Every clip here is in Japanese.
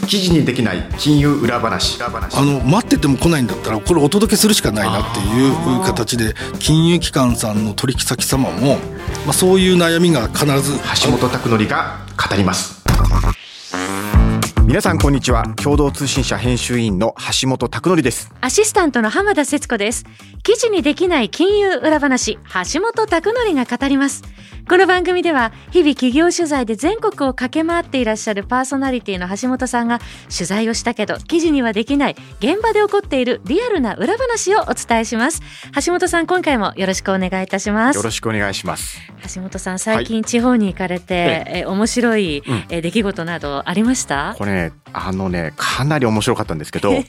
記事にできない金融裏話。 待ってても来ないんだったらこれお届けするしかないなっていう形で、金融機関さんの取引先様も、そういう悩みが必ず橋本拓典が語ります。皆さんこんにちは。共同通信社編集員の橋本拓典です。 アシスタントの浜田節子です。記事にできない金融裏話、橋本拓典が語ります。この番組では日々企業取材で全国を駆け回っていらっしゃるパーソナリティの橋本さんが、取材をしたけど記事にはできない現場で起こっているリアルな裏話をお伝えします。橋本さん、今回もよろしくお願いいたします。 よろしくお願いします。 橋本さん、最近地方に行かれて、面白い、出来事などありました？ これかなり面白かったんですけど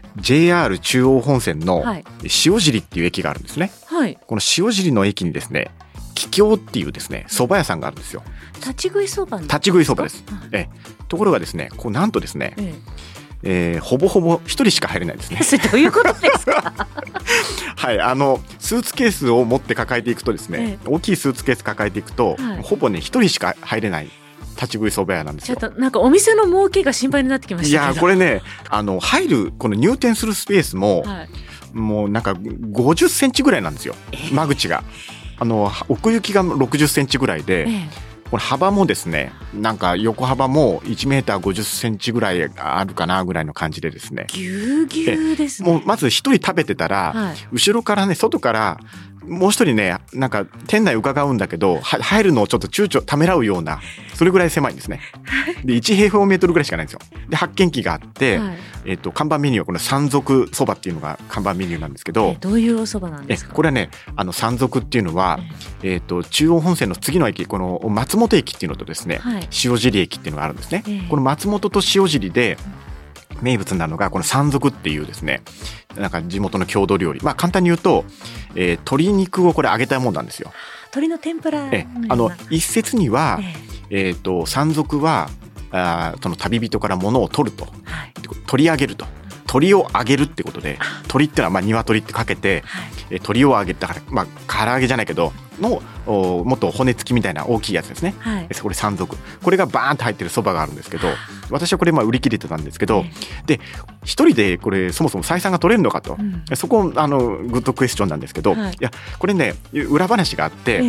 JR 中央本線の塩尻っていう駅があるんですね。 はい、 この塩尻の駅にですね、桔梗っていうですね蕎麦屋さんがあるんですよ。 立ち食いそばです。 立ち食いそばです。ところがですね、なんとですね、ほぼほぼ一人しか入れないですね。 それどういうことですか？ はい、スーツケースを持って抱えていくとですね、大きいスーツケース抱えていくと、ほぼね一人しか入れない立ち食いそば屋なんですよ。 ちょっとなんかお店の儲けが心配になってきましたけど。 いやこれね、入るこの入店するスペースも、もうなんか50センチぐらいなんですよ、間口が。奥行きが60センチぐらいで、これ幅もですね、なんか横幅も1メーター50センチぐらいあるかなぐらいの感じでですね、 ぎゅうぎゅうですね。 もうまず一人食べてたら、後ろからね、外からもう一人ね、なんか店内伺うんだけど、入るのをちょっと躊躇ためらうような、それぐらい狭いんですね。で1平方メートルぐらいしかないんですよ。で発見器があって、看板メニューはこの山賊そばっていうのが看板メニューなんですけど、 どういうおそばなんですか？ これはね、山賊っていうのは、中央本線の次の駅、この松本駅っていうのとですね、塩尻駅っていうのがあるんですね。この松本と塩尻で名物なのがこの山賊っていうですね、なんか地元の郷土料理。簡単に言うと、鶏肉をこれ揚げたもんなんですよ。 鶏の天ぷら。 一説には、山賊はその旅人から物を取ると、取り上げると、鳥を揚げるってことで、鳥ってのは鶏ってかけて、鳥を揚げたから、唐揚げじゃないけどのもっと骨付きみたいな大きいやつですね。これ山賊、これがバーンと入ってるそばがあるんですけど、私はこれ売り切れてたんですけど、で一人でこれそもそも採算が取れるのかと、そこグッドクエスチョンなんですけど、いやこれね裏話があって、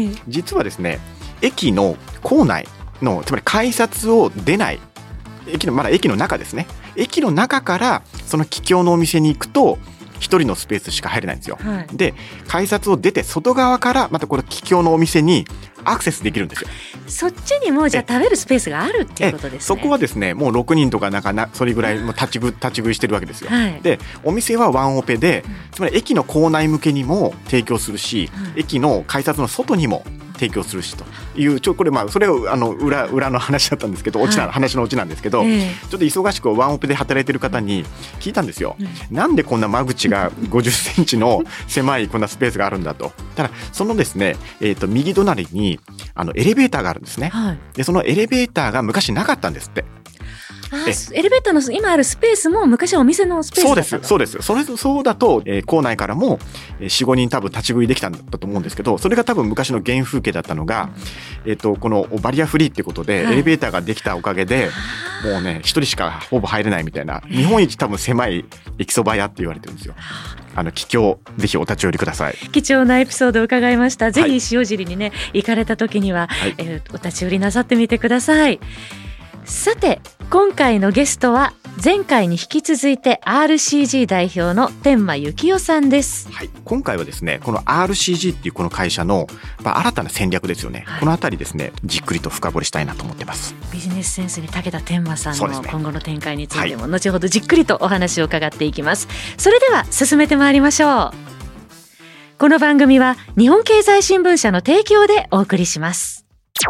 実はですね、駅の構内の、つまり改札を出ないまだ駅の中ですね、駅の中からその桔梗のお店に行くと一人のスペースしか入れないんですよ。で改札を出て外側からまたこの桔梗のお店にアクセスできるんですよ。 そっちにもじゃあ食べるスペースがあるっていうことですね。 そこはですね、もう6人とかそれぐらいもう立ち食いしてるわけですよ。でお店はワンオペで、つまり駅の構内向けにも提供するし、駅の改札の外にも提供するしという、これそれを裏の話だったんですけど、話のオチなんですけど、ちょっと忙しくワンオペで働いてる方に聞いたんですよ。なんでこんな間口が50センチの狭いこんなスペースがあるんだと。ただそのですね、右隣にエレベーターがあるんですね。でそのエレベーターが昔なかったんですって。 エレベーターの今あるスペースも昔はお店のスペースだったと。 そうです。そうだと、構内からも 4,5 人多分立ち食いできたんだと思うんですけど、それが多分昔の原風景だったのが、このバリアフリーってことでエレベーターができたおかげで、もうね一人しかほぼ入れないみたいな、日本一多分狭い駅そば屋って言われてるんですよ。桔梗、ぜひお立ち寄りください。 貴重なエピソードを伺いました。ぜひ塩尻にね、行かれた時には、お立ち寄りなさってみてください。さて今回のゲストは前回に引き続いて RCG 代表の天満幸雄さんです。 今回はですね、この RCG っていうこの会社の新たな戦略ですよね、このあたりですね、じっくりと深掘りしたいなと思ってます。 ビジネスセンスに長けた天満さんの今後の展開についても、後ほどじっくりとお話を伺っていきます。それでは進めてまいりましょう。この番組は日本経済新聞社の提供でお送りします。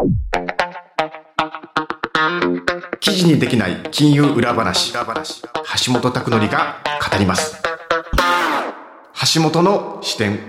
記事にできない金融裏話、橋本拓典が語ります。橋本の視点。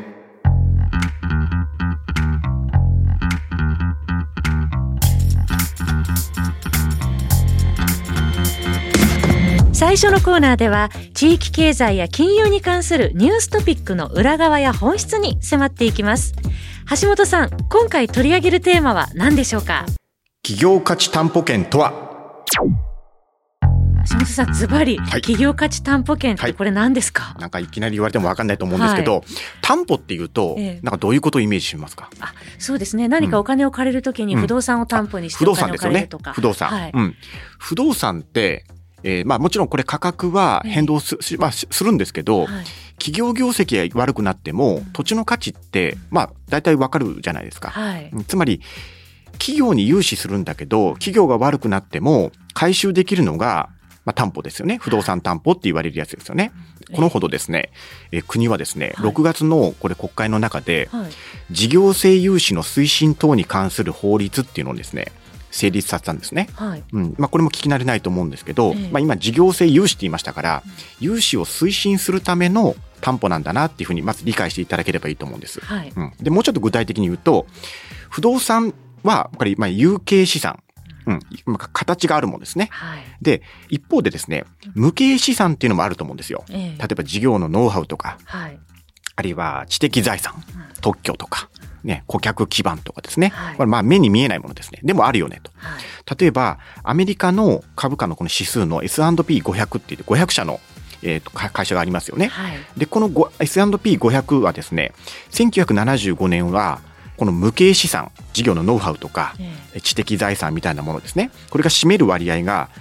最初のコーナーでは地域経済や金融に関するニューストピックの裏側や本質に迫っていきます。橋本さん、今回取り上げるテーマは何でしょうか？ 企業価値担保権とは。 橋本さん、ズバリ、 はい、 企業価値担保権ってこれ何ですか？ なんかいきなり言われても分かんないと思うんですけど、はい、担保っていうと、なんかどういうことをイメージしますか？ そうですね、何かお金を借りるときに不動産を担保にしてお金を借りるとか、 不動産ですよね。不動産、不動産って、もちろんこれ価格は変動するんですけど、企業業績が悪くなっても土地の価値って大体わかるじゃないですか。つまり企業に融資するんだけど、企業が悪くなっても回収できるのが担保ですよね。不動産担保って言われるやつですよね。このほどですね、国はですね、6月のこれ国会の中で、事業性融資の推進等に関する法律っていうのをですね、成立させたんですね。これも聞き慣れないと思うんですけど、今事業性融資って言いましたから、融資を推進するための担保なんだなっていうふうにまず理解していただければいいと思うんです。でもうちょっと具体的に言うと、不動産はこれ有形資産、形があるものですね。で一方でですね、無形資産っていうのもあると思うんですよ。例えば事業のノウハウとか、あるいは知的財産、特許とか顧客基盤とかですね。これ目に見えないものですね。でもあるよねと。例えばアメリカの株価のこの指数の S&P500 って言って500社の会社がありますよね。でこの S&P500 はですね、1975年はこの無形資産、事業のノウハウとか知的財産みたいなものですね。これが占める割合が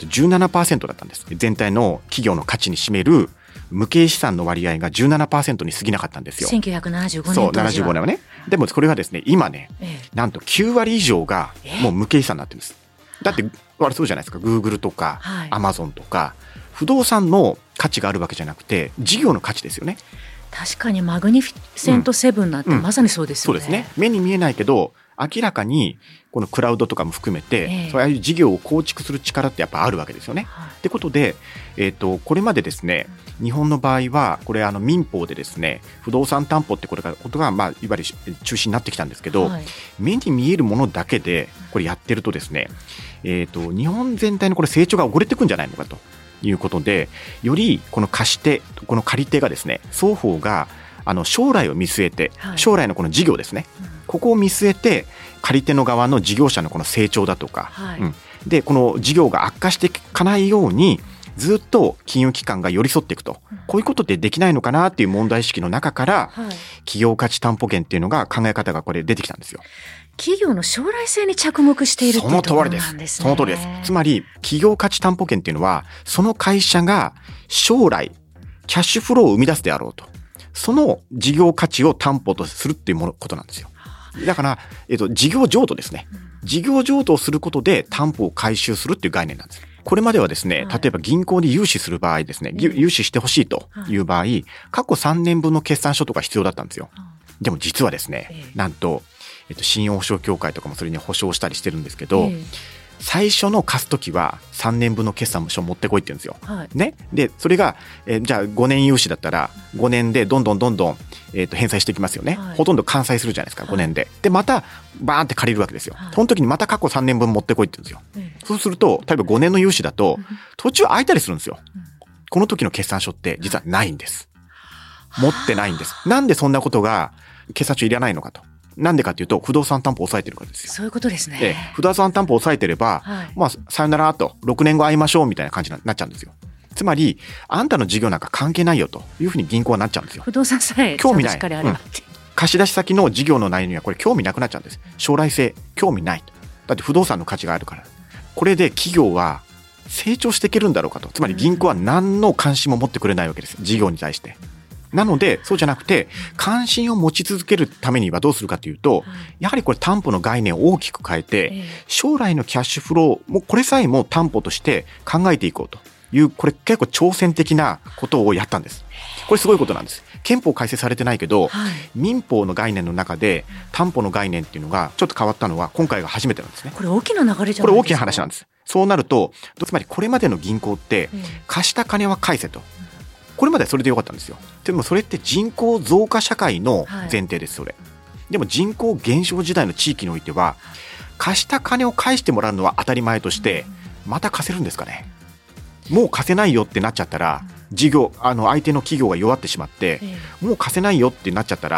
17% だったんです。全体の企業の価値に占める無形資産の割合が 17% に過ぎなかったんですよ。 1975年。 そう、75年はね。でもこれがですね、今ね、なんと9割以上がもう無形資産になってるんです。だってそうじゃないですか。Google とか Amazon とか、不動産の価値があるわけじゃなくて事業の価値ですよね。 確かにマグニフィセントセブンなんてまさにそうですよね。 そうですね。目に見えないけど明らかにこのクラウドとかも含めて、そういう事業を構築する力ってやっぱあるわけですよね。ってことで、これまでですね、日本の場合はこれ民法でですね、不動産担保ってことがいわゆる中心になってきたんですけど、目に見えるものだけでこれやってるとですね、日本全体のこれ成長が遅れていくんじゃないのかということで、よりこの貸し手、この借り手がですね、双方が将来を見据えて、将来のこの事業ですね、ここを見据えて借り手の側の事業者のこの成長だとか、でこの事業が悪化していかないようにずっと金融機関が寄り添っていくと、こういうことってできないのかなっていう問題意識の中から、企業価値担保権っていうのが考え方がこれ出てきたんですよ。 企業の将来性に着目しているっていうところなんですね。 その通りです。つまり企業価値担保権っていうのは、その会社が将来キャッシュフローを生み出すであろうと、その事業価値を担保とするっていうことなんですよ。だから、事業譲渡ですね。事業譲渡をすることで担保を回収するっていう概念なんです。これまではですね、例えば銀行に融資する場合ですね、融資してほしいという場合、過去3年分の決算書とか必要だったんですよ。でも実はですね、なんと信用保証協会とかもそれに保証したりしてるんですけど、最初の貸すときは3年分の決算書持ってこいって言うんですよ。ね。で、それが、じゃあ5年融資だったら5年でどんどん返済していきますよね。ほとんど完済するじゃないですか、5年で。で、またバーンって借りるわけですよ。その時にまた過去3年分持ってこいって言うんですよ。そうすると、例えば5年の融資だと途中空いたりするんですよ。この時の決算書って実はないんです。持ってないんです。なんでそんなことが決算書いらないのかと。なんでかっていうと、不動産担保を抑えてるからですよ。 そういうことですね。 不動産担保を抑えてれば、さよならと6年後会いましょうみたいな感じになっちゃうんですよ。つまりあんたの事業なんか関係ないよというふうに銀行はなっちゃうんですよ。 不動産さえ興味ない。 貸し出し先の事業の内容にはこれ興味なくなっちゃうんです。将来性興味ない。だって不動産の価値があるから。これで企業は成長していけるんだろうかと。つまり銀行は何の関心も持ってくれないわけです。事業に対して。なのでそうじゃなくて、関心を持ち続けるためにはどうするかというと、やはりこれ担保の概念を大きく変えて、将来のキャッシュフローもこれさえも担保として考えていこうという、これ結構挑戦的なことをやったんです。これすごいことなんです。憲法改正されてないけど、民法の概念の中で担保の概念っていうのがちょっと変わったのは今回が初めてなんですね。 これ大きな流れじゃないですか。 これ大きな話なんです。そうなると、つまりこれまでの銀行って貸した金は返せと、これまではそれでよかったんですよ。でもそれって人口増加社会の前提です。それでも人口減少時代の地域においては、貸した金を返してもらうのは当たり前として、また貸せるんですかね。もう貸せないよってなっちゃったら、相手の企業が弱ってしまって、もう貸せないよってなっちゃったら、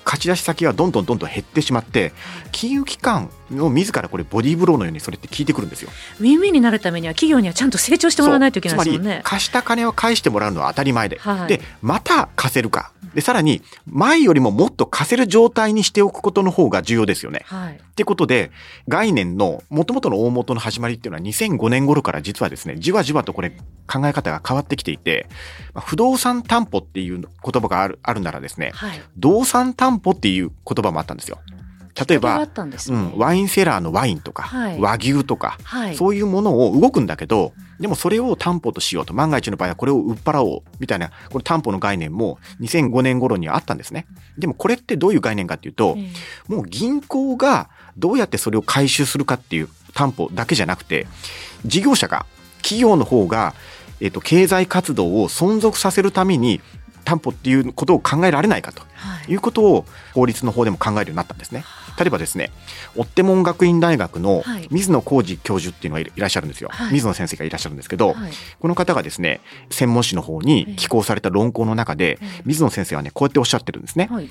貸し出し先がどんどん減ってしまって、金融機関の自らこれボディーブローのようにそれって効いてくるんですよ。 ウィンウィンになるためには企業にはちゃんと成長してもらわないといけないですもんね。 つまり貸した金を返してもらうのは当たり前で、 はい、 でまた貸せるかで、さらに前よりももっと貸せる状態にしておくことの方が重要ですよね。 はい、 ってことで概念の元々の大元の始まりっていうのは2005年頃から実はですね、じわじわとこれ考え方が変わってきていて、不動産担保っていう言葉があるならですね、 はい、 動産担保っていう言葉もあったんですよ。例えば、ワインセラーのワインとか、はい、和牛とか、はい、そういうものを動くんだけど、でもそれを担保としようと、万が一の場合はこれを売っ払おうみたいな、これ担保の概念も2005年頃にあったんですね。でもこれってどういう概念かっていうと、もう銀行がどうやってそれを回収するかっていう担保だけじゃなくて、事業者が、企業の方が、経済活動を存続させるために担保っていうことを考えられないかということを法律の方でも考えるようになったんですね。例えばですね、追手門学院大学の水野浩二教授っていうのがいらっしゃるんですよ、はい、水野先生がいらっしゃるんですけど、はい、この方がですね、専門誌の方に寄稿された論考の中で、水野先生はね、こうやっておっしゃってるんですね、はい、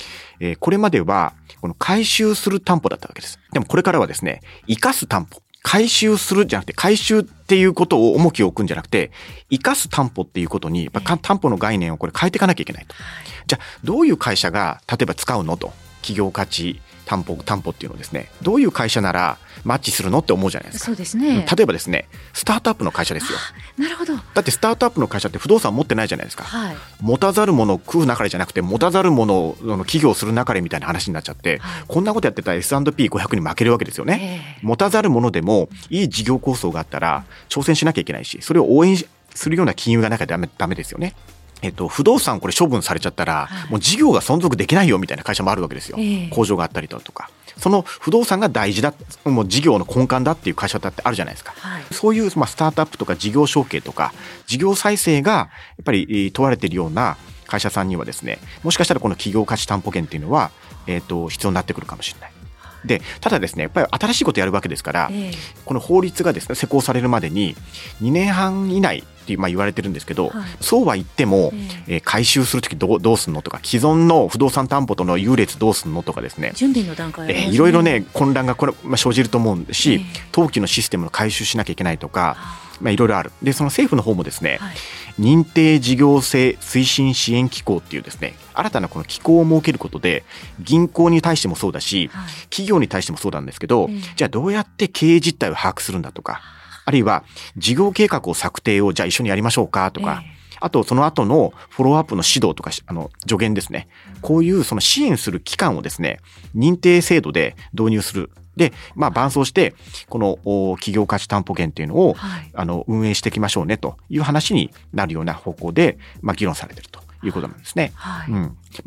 これまではこの回収する担保だったわけです。でもこれからはですね、生かす担保、回収するじゃなくて、回収っていうことを重きを置くんじゃなくて、生かす担保っていうことに、担保の概念をこれ変えていかなきゃいけないと。じゃあどういう会社が例えば使うのと、企業価値担保っていうのをですね、どういう会社ならマッチするのって思うじゃないですか。 そうですね。 例えばですね、スタートアップの会社ですよ。 なるほど。 だってスタートアップの会社って不動産持ってないじゃないですか、はい、持たざるものを食うなかれじゃなくて、持たざるものを起業するなかれみたいな話になっちゃって、はい、こんなことやってたら S&P500 に負けるわけですよね。持たざるものでもいい事業構想があったら挑戦しなきゃいけないし、それを応援するような金融がなきゃダメですよね。不動産これ処分されちゃったら、はい、もう事業が存続できないよみたいな会社もあるわけですよ、工場があったりだとか、その不動産が大事だ、もう事業の根幹だっていう会社だってあるじゃないですか、はい、そういう、スタートアップとか事業承継とか事業再生がやっぱり問われているような会社さんにはですね、もしかしたらこの企業価値担保権っていうのは、必要になってくるかもしれない。でただですね、やっぱり新しいことやるわけですから、この法律がですね施行されるまでに2年半以内って言われてるんですけど、はい、そうは言っても、回収するときどうすんのとか、既存の不動産担保との優劣どうすんのとかですね、 準備の段階ありますね。 いろいろね混乱が生じると思うし、登記のシステムの回収しなきゃいけないとか、いろいろある。でその政府の方もですね、はい、認定事業性推進支援機構っていうですね、新たなこの機構を設けることで、銀行に対してもそうだし、はい、企業に対してもそうなんですけど、じゃあどうやって経営実態を把握するんだとか、あるいは事業計画を策定をじゃあ一緒にやりましょうかとか、あとその後のフォローアップの指導とか助言ですね、こういうその支援する機関をですね、認定制度で導入する。で伴走してこの企業価値担保権っていうのを、はい、運営していきましょうねという話になるような方向で、議論されているということなんですね、はい、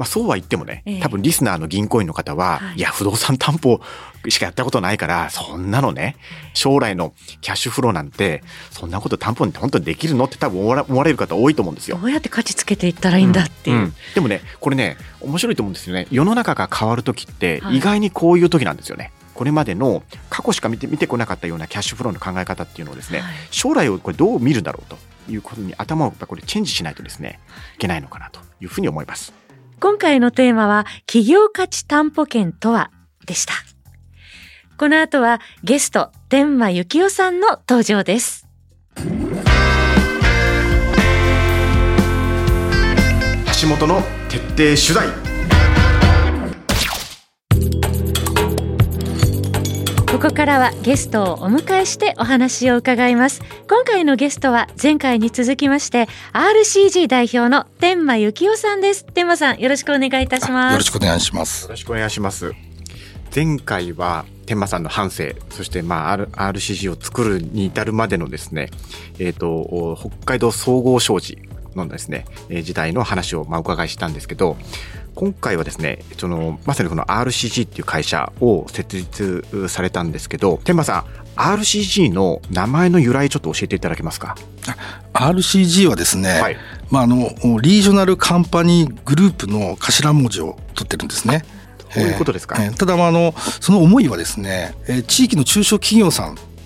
そうは言ってもね、多分リスナーの銀行員の方は、いや不動産担保しかやったことないから、そんなのね、将来のキャッシュフローなんてそんなこと担保に本当にできるのって多分思われる方多いと思うんですよ。 どうやって価値つけていったらいいんだっていう、 でもね、これね面白いと思うんですよね。世の中が変わる時って意外にこういう時なんですよね、これまでの過去しか見てこなかったようなキャッシュフローの考え方っていうのをですね、将来をこれどう見るだろうということに頭をこれチェンジしないとですねいけないのかなというふうに思います。 今回のテーマは企業価値担保権とはでした。この後はゲスト天間幸雄さんの登場です。 橋本の徹底取材。 ここからはゲストをお迎えしてお話を伺います。今回のゲストは前回に続きまして RCG 代表の天間幸雄さんです。天間さん、よろしくお願いいたします。 よろしくお願いします。 よろしくお願いします。前回は天間さんの半生、そしてRCG を作るに至るまでのですね、北海道総合商事のですね、時代の話をお伺いしたんですけど、今回はですね、まさにこの RCG っていう会社を設立されたんですけど、天間さん、RCG の名前の由来ちょっと教えていただけますか。 RCG はですね、はい、リージョナルカンパニーグループの頭文字を取ってるんですね。 そういうことですか。 ただその思いはですね、地域の中小企業さん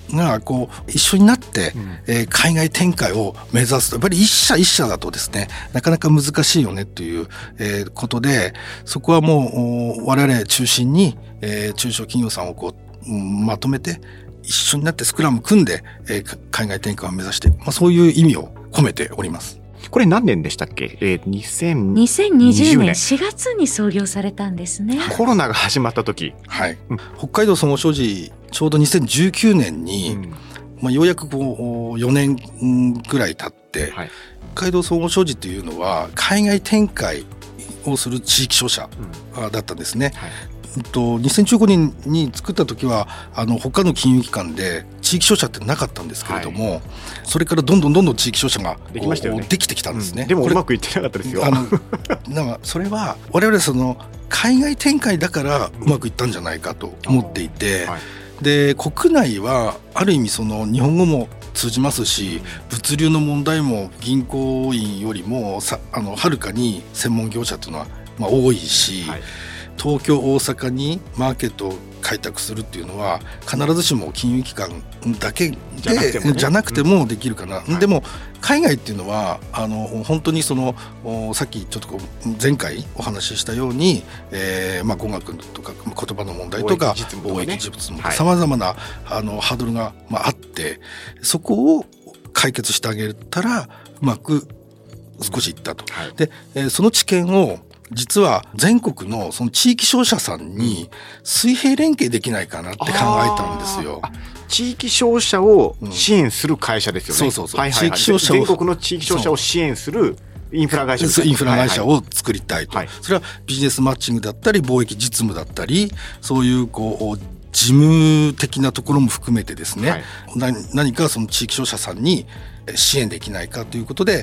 がこう一緒になって、海外展開を目指すと、やっぱり一社一社だとですね、なかなか難しいよねという、ことで、そこはもう我々中心に、中小企業さんをこう、まとめて一緒になってスクラム組んで、海外展開を目指していく、そういう意味を込めております。 これ何年でしたっけ？2020 2020年4月に創業されたんですね。 コロナが始まった時。 はい。北海道総合商事、ちょうど2019年に、ようやくこう4年ぐらい経って、北海道総合商事というのは海外展開をする地域商社だったんですね。2015年に作った時は他の金融機関で地域商社ってなかったんですけれども、それからどんどん地域商社ができましたよね。 できてきたんですね。 でもうまくいってなかったですよ。 それは我々その海外展開だからうまくいったんじゃないかと思っていて、で国内はある意味その日本語も通じますし、物流の問題も銀行員よりもはるかに専門業者というのは多いし、東京大阪にマーケットを開拓するっていうのは必ずしも金融機関だけじゃなくてもできるかな。でも海外っていうのは本当にそのさっきちょっと前回お話ししたように、語学とか言葉の問題とか貿易実務とかさまざまなハードルがあって、そこを解決してあげたらうまく少しいったと。で、その知見を実は全国のその地域商社さんに水平連携できないかなって考えたんですよ。 地域商社を支援する会社ですよね。 そう。 地域商社を、全国の地域商社を支援するインフラ会社です。 インフラ会社を作りたいと。それはビジネスマッチングだったり貿易実務だったり、そういうこう事務的なところも含めてですね、何かその地域商社さんに支援できないかということで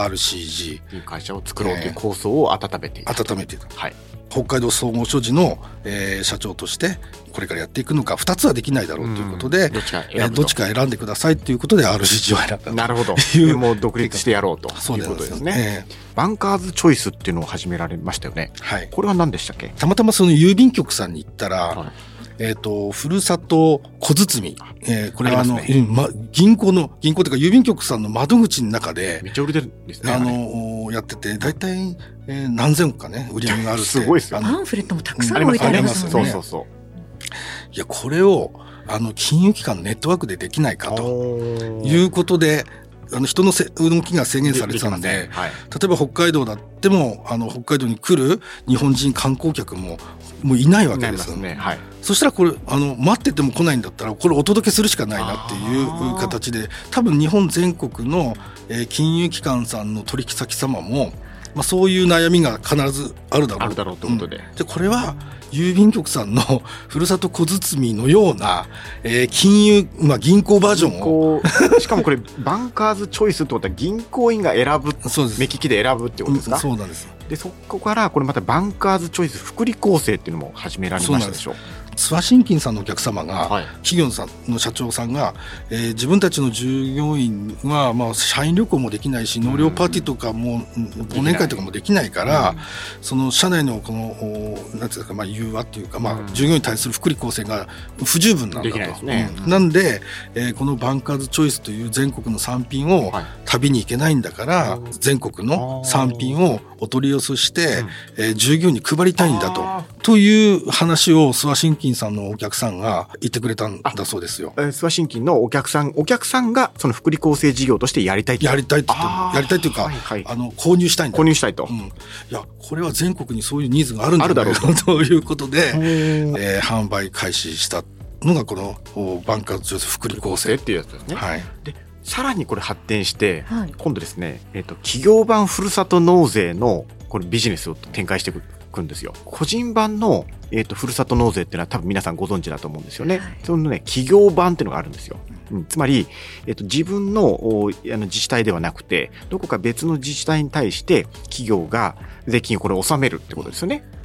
RCG という会社を作ろうという構想を温めていた。 北海道総合商事の、社長としてこれからやっていくのか2つはできないだろうということで、どっちか選んでくださいということで RCG を選んだという。 なるほど。もう独立してやろうということですね。バンカーズチョイスっていうのを始められましたよね。これは何でしたっけ？ たまたまその郵便局さんに行ったら、ふるさと小包、これは銀行というか郵便局さんの窓口の中でめっちゃ売れてるんですね。 やってて大体、何千億かね売り上げがあるって。 すごいですよ。 パンフレットもたくさん置いてありますよね。 そう。 いやこれを金融機関のネットワークでできないかということで。人の動きが制限されてたので、例えば北海道だっても北海道に来る日本人観光客もういないわけですよね。そしたらこれ待ってても来ないんだったらこれお届けするしかないなっていう形で、多分日本全国の金融機関さんの取引先様もそういう悩みが必ずあるだろうということで、これは郵便局さんのふるさと小包のような、金融、銀行バージョンをしかもこれバンカーズチョイスってことは銀行員が選ぶ、目利きで選ぶってことですか？ そうなんです。 でそこからこれまたバンカーズチョイス福利厚生っていうのも始められましたでしょう。 諏訪信金さんのお客様が、企業さんの社長さんが、自分たちの従業員は、社員旅行もできないし納涼パーティーとかも忘年会とかもできないから、その社内のこのなんていうんですか、融和っていうか、従業員に対する福利厚生が不十分なんだと。なんで、このバンカーズチョイスという全国の産品を旅に行けないんだから、全国の産品をお取り寄せして、従業員に配りたいんだという話を諏訪信金さんのお客さんが言ってくれたんだそうですよ。 諏訪信金のお客さんがその福利厚生事業としてやりたいって言って、 やりたいというか、購入したいんだ。 購入したいと。 いやこれは全国にそういうニーズがあるんだろうということで、販売開始したのがこのバンカーズチョイス福利厚生っていうやつですね。でさらにこれ発展して、今度ですね、企業版ふるさと納税のこれビジネスを展開していくんですよ。個人版の、ふるさと納税っていうのは多分皆さんご存知だと思うんですよね。そのね企業版っていうのがあるんですよ。つまり、自分の自治体ではなくてどこか別の自治体に対して企業が税金をこれ納めるってことですよね。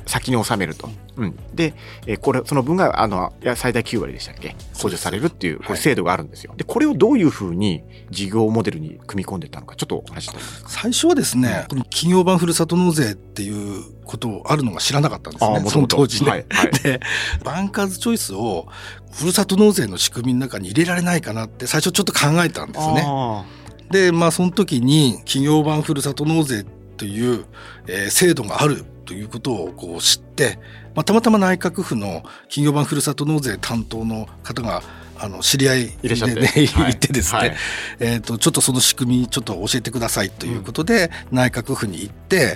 先に納めると、で、これその分が最大9割でしたっけ、補助されるっていうこれ制度があるんですよ。でこれをどういうふうに事業モデルに組み込んでたのか、ちょっとお話ししてもらえますか。 最初はですね、この企業版ふるさと納税っていうことあるのが知らなかったんですね、その当時ね。でバンカーズチョイスをふるさと納税の仕組みの中に入れられないかなって最初ちょっと考えたんですね。でその時に企業版ふるさと納税という、制度があるということをこう知って、たまたま内閣府の企業版ふるさと納税担当の方が知り合いでねいてですね、ちょっとその仕組みちょっと教えてくださいということで、内閣府に行って、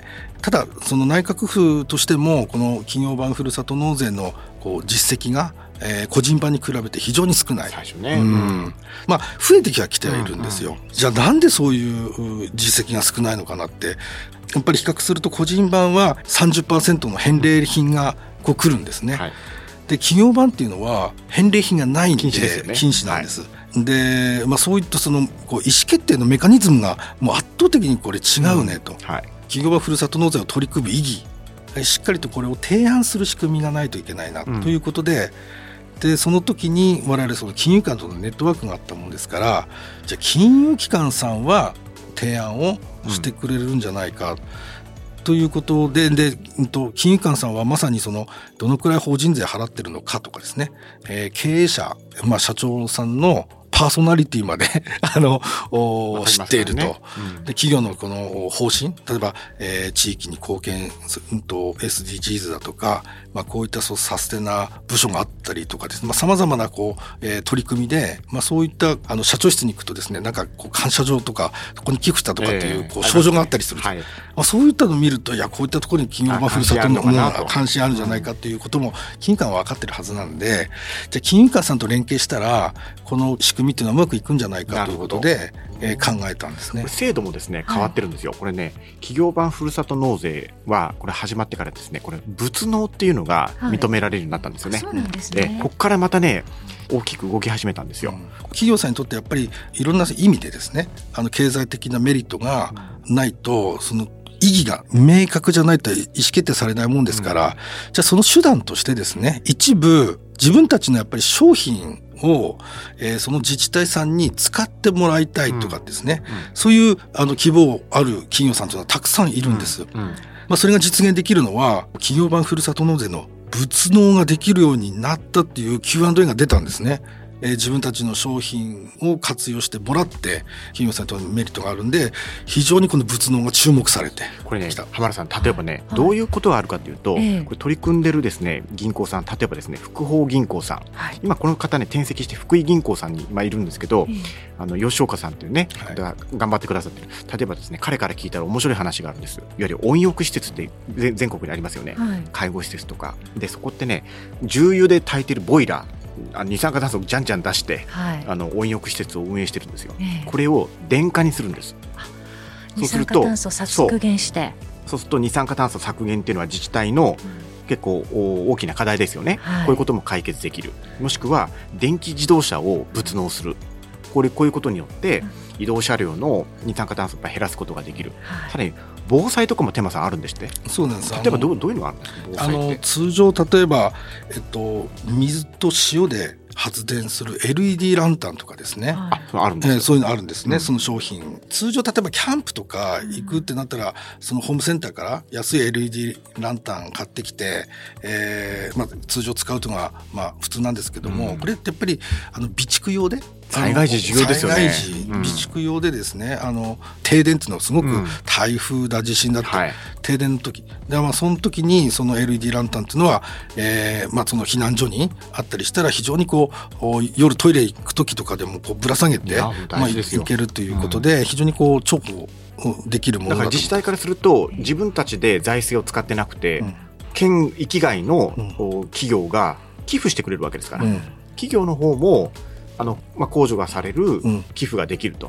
ただその内閣府としてもこの企業版ふるさと納税のこう実績が個人版に比べて非常に少ない。 最初ね、 増えてきてはいるんですよ。じゃあなんでそういう実績が少ないのかなって、やっぱり比較すると個人版は 30% の返礼品がこう来るんですね。で企業版っていうのは返礼品がないんで禁止なんです。で、そういったそのこう意思決定のメカニズムがもう圧倒的にこれ違うねと、企業版ふるさと納税を取り組む意義、しっかりとこれを提案する仕組みがないといけないなということで、でその時に我々その金融機関とのネットワークがあったものですから、じゃあ金融機関さんは提案をしてくれるんじゃないかということで、金融機関さんはまさにそのどのくらい法人税払ってるのかとかですね、経営者、社長さんのパーソナリティまで知っていると、で企業のこの方針、例えば、地域に貢献するSDGs だとか、こういったサステナ部署があったりとかですね、様々なこう、取り組みで、そういった社長室に行くとですね、なんかこう感謝状とかここに寄付したとかっていう、こう賞状があったりすると、そういったのを見ると、いやこういったところに企業版ふるさとの関心あるんじゃないかということも金融機関は分かってるはずなんで、じゃあ金融機関さんと連携したらこの仕組みっていうのはうまくいくんじゃないかということで、考えたんですね。 制度もですね変わってるんですよ。これね、企業版ふるさと納税はこれ始まってからですね、これ物納っていうのが認められるようになったんですよね。 そうなんですね。 ここからまたね大きく動き始めたんですよ。 企業さんにとってやっぱりいろんな意味でですね、経済的なメリットがないと、その意義が明確じゃないと意思決定されないもんですから、じゃあその手段としてですね、一部自分たちのやっぱり商品を、その自治体さんに使ってもらいたいとかですね、そういう希望ある企業さんというのはたくさんいるんです。それが実現できるのは企業版ふるさと納税の物納ができるようになったっていう Q&A が出たんですね。自分たちの商品を活用してもらって企業さんとのメリットがあるんで、非常にこの物納が注目されてこれね、浜田さん、例えばね、どういうことがあるかというと、これ取り組んでるですね銀行さん、例えばですね福邦銀行さん、今この方ね転籍して福井銀行さんに今いるんですけど、吉岡さんというね方が頑張ってくださってる。例えばですね、彼から聞いたら面白い話があるんです。いわゆる温浴施設って全国にありますよね、介護施設とかで、そこってね重油で炊いてるボイラー、二酸化炭素をじゃんじゃん出して、温浴施設を運営してるんですよ。これを電化にするんです。 二酸化炭素削減して、 そうすると二酸化炭素削減っていうのは自治体の結構大きな課題ですよね。こういうことも解決できる。もしくは電気自動車を物納する。こういうことによって移動車両の二酸化炭素を減らすことができる。さらに防災とかもテーマさんあるんでして。 そうなんです。 例えばどういうのがあるんですか、防災って。 通常例えば、水と塩で発電する LED ランタンとかですね、 あるんです、 そういうのあるんですね、その商品。通常例えばキャンプとか行くってなったら、そのホームセンターから安い LED ランタン買ってきて、通常使うというのが普通なんですけども、これってやっぱり備蓄用で、 災害時重要ですよね。 災害時備蓄用でですね、停電っていうのはすごく台風だ地震だって、停電の時で、その時にその LED ランタンっていうのは、その避難所にあったりしたら、非常に夜トイレ行く時とかでもぶら下げて行けるということで、非常に重宝できるものだと。 だから自治体からすると、自分たちで財政を使ってなくて、県域外の企業が寄付してくれるわけですから、企業の方も控除がされる寄付ができると、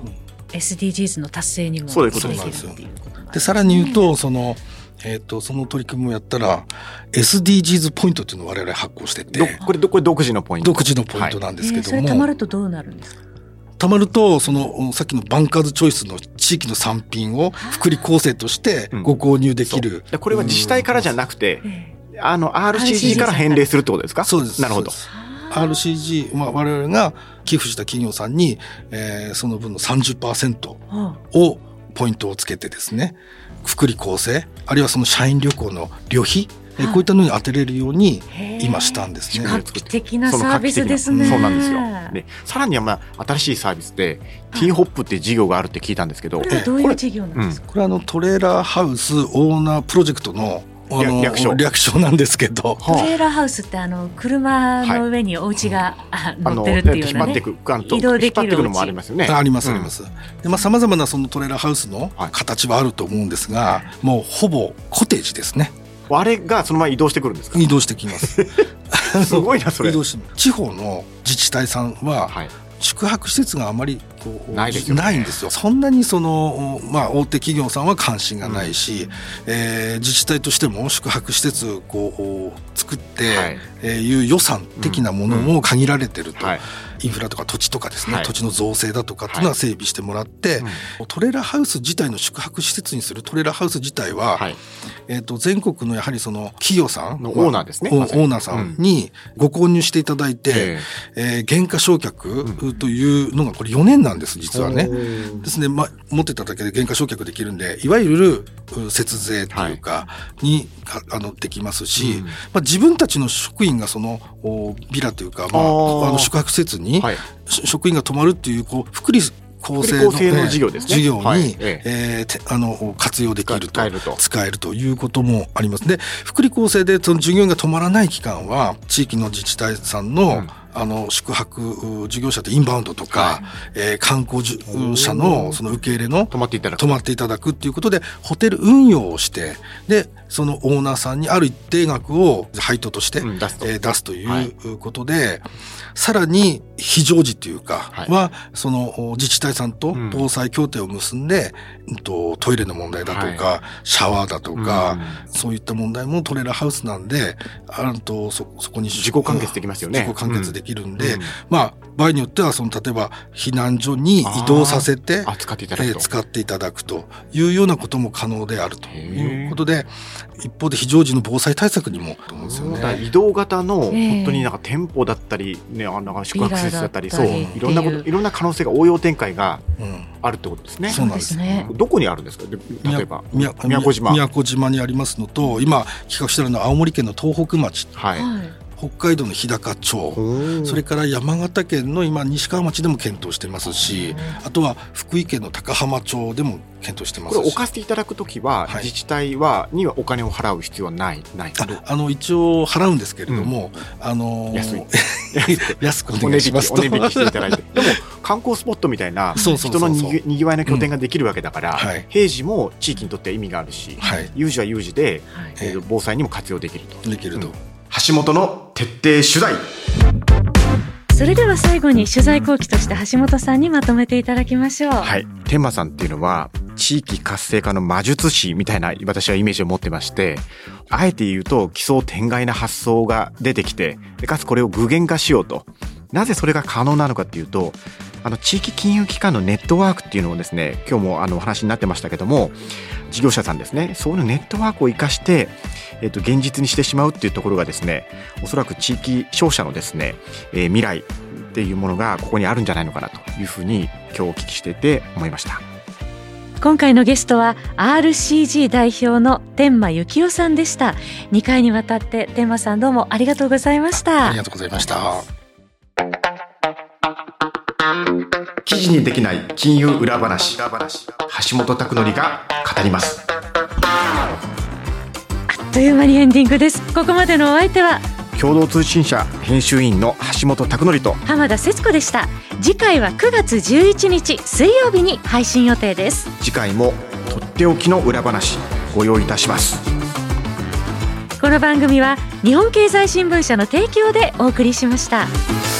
SDGs の達成にもそういうことなんですよ。 でさらに言うと、その取り組みをやったら SDGs ポイントっていうのを我々発行してて、 これ独自のポイントなんですけども、 それ貯まるとどうなるんですか。 貯まると、そのさっきのバンカーズチョイスの地域の産品を福利厚生としてご購入できる。 これは自治体からじゃなくて、 RCG から返礼するってことですか？ そうです。 なるほど。 RCG、我々が寄付した企業さんに、その分の 30% をポイントをつけてですね、福利厚生、あるいはその社員旅行の旅費、こういったのに当てれるように今したんですね。 画期的なサービスですね。 そうなんですよ。でさらには新しいサービスでティーホップっていう事業があるって聞いたんですけど、 これはどういう事業なんですか？ これはトレーラーハウスオーナープロジェクトの略称なんですけど、 トレーラーハウスって車の上にお家が乗ってるっていうようなね、移動できるお家ありますよね。あります。で、様々なそのトレーラーハウスの形はあると思うんですが、もうほぼコテージですね。 あれがそのまま移動してくるんですか？ 移動してきますすごいなそれ。 地方の自治体さんは、宿泊施設があまりないんですよ。そんなに大手企業さんは関心がないし、自治体としても宿泊施設を作って、いう予算的なものも限られてると、インフラとか土地とかですね、土地の造成だとかっていうのは整備してもらって、トレーラーハウス自体の宿泊施設にするトレーラーハウス自体は、全国のやはりその企業さんのオーナーですね、 オーナーさんにご購入していただいて、減価償却というのがこれ4年なんです実はね。ですね、持ってただけで減価償却できるんで、いわゆる節税というかにできますし、自分たちの職員がそのビラというか、宿泊施設に職員が泊まるっていう福利厚生の事業に活用できると、使えるということもあります。で、福利厚生でその従業員が泊まらない期間は地域の自治体さんの宿泊事業者ってインバウンドとか、観光者のその受け入れの泊まっていただくっていうことでホテル運用をして、でそのオーナーさんにある一定額を配当として出すということで、さらに非常時というかはその自治体さんと防災協定を結んで、トイレの問題だとかシャワーだとか、そういった問題もトレーラーハウスなんでそこに自己完結できますよね。 自己完結できるんで、場合によっては例えば避難所に移動させて使っていただくというようなことも可能であるということで、一方で非常時の防災対策にもと思うんですよね。 移動型の本当に店舗だったり、宿泊施設だったり、いろんな可能性が応用展開があるってことですね。 そうなんですね。 どこにあるんですか？例えば宮古島にありますのと、今企画しているのは青森県の東北町、北海道の日高町、それから山形県の今西川町でも検討してますし、あとは福井県の高浜町でも検討してますし。 これ置かせていただくときは、自治体にはお金を払う必要はない一応払うんですけれども、安くお願いしますとお値引きしていただいてでも観光スポットみたいな人のにぎわいの拠点ができるわけだから、平時も地域にとっては意味があるし、有事は有事で、防災にも活用できると。橋本の徹底取材。 それでは最後に取材後期として橋本さんにまとめていただきましょう。 天馬さんっていうのは地域活性化の魔術師みたいな私はイメージを持ってまして、あえて言うと奇想天外な発想が出てきて、かつこれを具現化しようと。なぜそれが可能なのかっていうと、地域金融機関のネットワークっていうのをですね、今日もお話になってましたけども、事業者さんですね、そういうネットワークを生かして、現実にしてしまうっていうところがですね、おそらく地域商社のですね、未来っていうものがここにあるんじゃないのかなというふうに今日お聞きしていて思いました。 今回のゲストは RCG 代表の天馬幸雄さんでした。2回にわたって天馬さんどうもありがとうございました。 ありがとうございました。 記事にできない金融裏話、橋本拓典が語ります。 あっという間にエンディングです。ここまでのお相手は共同通信社編集員の橋本拓典と浜田節子でした。次回は9月11日水曜日に配信予定です。 次回もとっておきの裏話ご用意いたします。 この番組は日本経済新聞社の提供でお送りしました。